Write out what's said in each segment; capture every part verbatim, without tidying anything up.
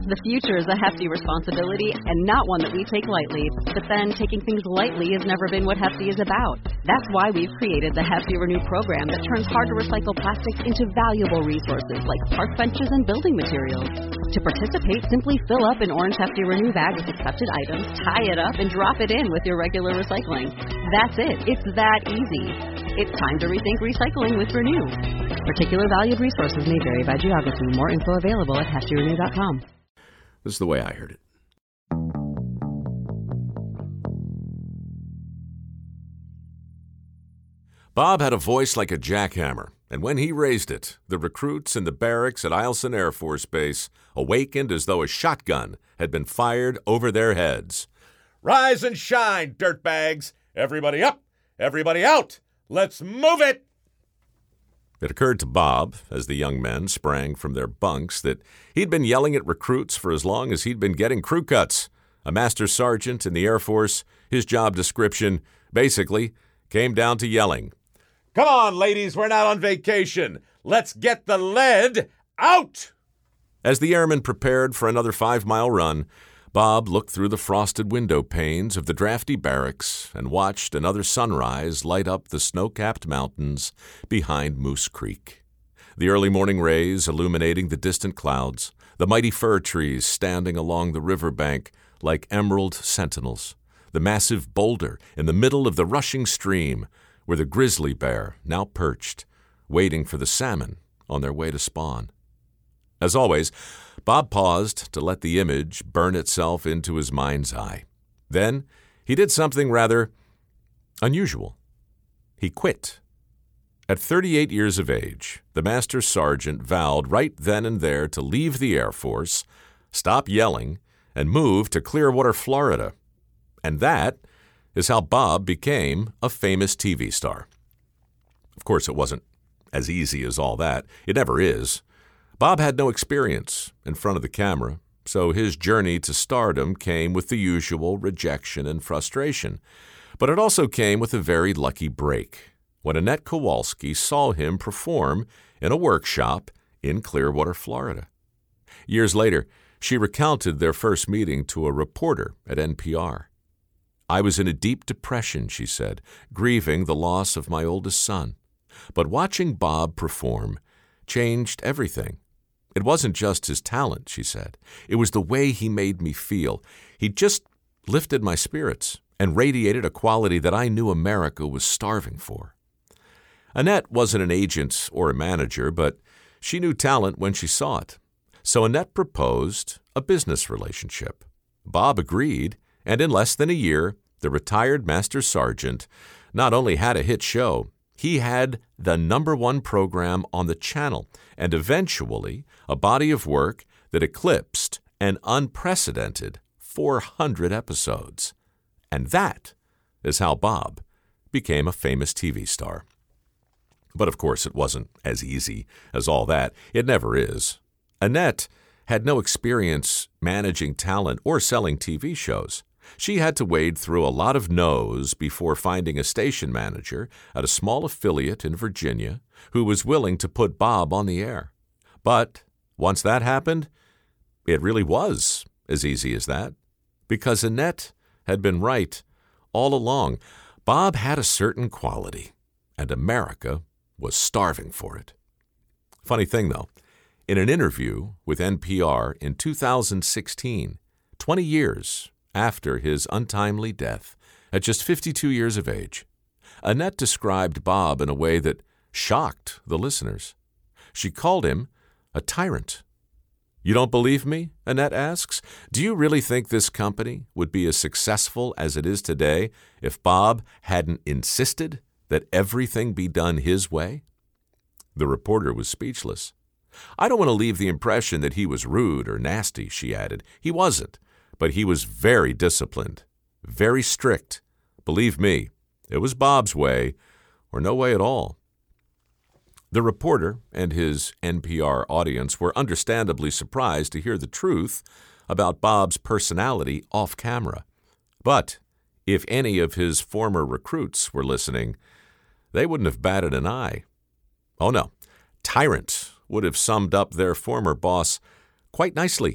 The future is a hefty responsibility and not one that we take lightly. But then, taking things lightly has never been what Hefty is about. That's why we've created the Hefty Renew program that turns hard-to-recycle plastics into valuable resources like park benches and building materials. To participate, simply fill up an orange Hefty Renew bag with accepted items, tie it up, and drop it in with your regular recycling. That's it. It's that easy. It's time to rethink recycling with Renew. Particular valued resources may vary by geography. More info available at hefty renew dot com. This is the way I heard it. Bob had a voice like a jackhammer, and when he raised it, the recruits in the barracks at Eielson Air Force Base awakened as though a shotgun had been fired over their heads. "Rise and shine, dirtbags! Everybody up! Everybody out! Let's move it!" It occurred to Bob, as the young men sprang from their bunks, that he'd been yelling at recruits for as long as he'd been getting crew cuts. A master sergeant in the Air Force, his job description basically came down to yelling. "Come on, ladies, we're not on vacation. Let's get the lead out!" As the airmen prepared for another five-mile run, Bob looked through the frosted window panes of the drafty barracks and watched another sunrise light up the snow-capped mountains behind Moose Creek. The early morning rays illuminating the distant clouds, the mighty fir trees standing along the riverbank like emerald sentinels, the massive boulder in the middle of the rushing stream where the grizzly bear now perched, waiting for the salmon on their way to spawn. As always, Bob paused to let the image burn itself into his mind's eye. Then he did something rather unusual. He quit. At thirty-eight years of age, the master sergeant vowed right then and there to leave the Air Force, stop yelling, and move to Clearwater, Florida. And that is how Bob became a famous T V star. Of course, it wasn't as easy as all that. It never is. Bob had no experience in front of the camera, so his journey to stardom came with the usual rejection and frustration. But it also came with a very lucky break when Annette Kowalski saw him perform in a workshop in Clearwater, Florida. Years later, she recounted their first meeting to a reporter at N P R. "I was in a deep depression," she said, "grieving the loss of my oldest son. But watching Bob perform changed everything. It wasn't just his talent," she said. "It was the way he made me feel. He just lifted my spirits and radiated a quality that I knew America was starving for." Annette wasn't an agent or a manager, but she knew talent when she saw it. So Annette proposed a business relationship. Bob agreed, and in less than a year, the retired master sergeant not only had a hit show, he had the number one program on the channel and eventually a body of work that eclipsed an unprecedented four hundred episodes. And that is how Bob became a famous T V star. But of course, it wasn't as easy as all that. It never is. Annette had no experience managing talent or selling T V shows. She had to wade through a lot of no's before finding a station manager at a small affiliate in Virginia who was willing to put Bob on the air. But once that happened, it really was as easy as that, because Annette had been right all along. Bob had a certain quality, and America was starving for it. Funny thing, though, in an interview with N P R in two thousand sixteen, twenty years after his untimely death, at just fifty-two years of age, Annette described Bob in a way that shocked the listeners. She called him a tyrant. "You don't believe me?" Annette asks. "Do you really think this company would be as successful as it is today if Bob hadn't insisted that everything be done his way?" The reporter was speechless. "I don't want to leave the impression that he was rude or nasty," she added. "He wasn't. But he was very disciplined, very strict. Believe me, it was Bob's way, or no way at all." The reporter and his N P R audience were understandably surprised to hear the truth about Bob's personality off camera. But if any of his former recruits were listening, they wouldn't have batted an eye. Oh no, tyrant would have summed up their former boss quite nicely.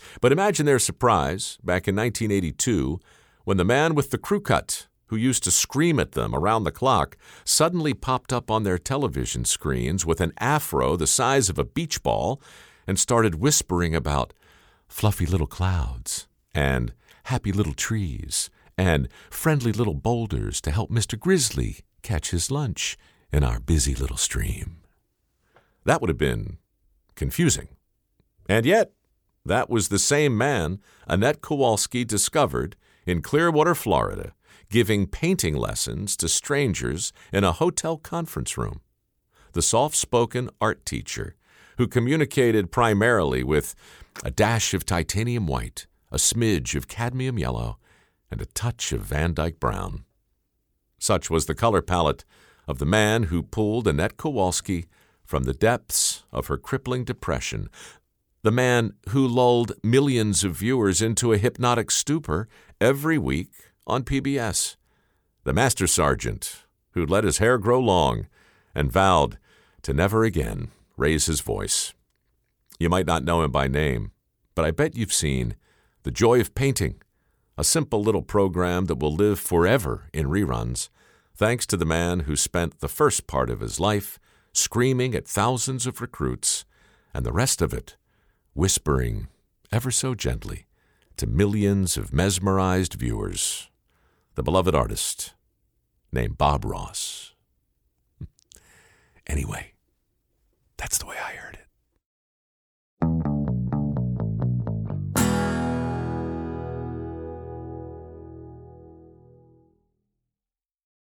But imagine their surprise back in nineteen eighty-two when the man with the crew cut, who used to scream at them around the clock, suddenly popped up on their television screens with an afro the size of a beach ball and started whispering about fluffy little clouds and happy little trees and friendly little boulders to help Mister Grizzly catch his lunch in our busy little stream. That would have been confusing. And yet, that was the same man Annette Kowalski discovered in Clearwater, Florida, giving painting lessons to strangers in a hotel conference room. The soft-spoken art teacher who communicated primarily with a dash of titanium white, a smidge of cadmium yellow, and a touch of Van Dyke brown. Such was the color palette of the man who pulled Annette Kowalski from the depths of her crippling depression, the man who lulled millions of viewers into a hypnotic stupor every week on P B S, the master sergeant who let his hair grow long and vowed to never again raise his voice. You might not know him by name, but I bet you've seen The Joy of Painting, a simple little program that will live forever in reruns, thanks to the man who spent the first part of his life screaming at thousands of recruits, and the rest of it whispering ever so gently to millions of mesmerized viewers, the beloved artist named Bob Ross. Anyway,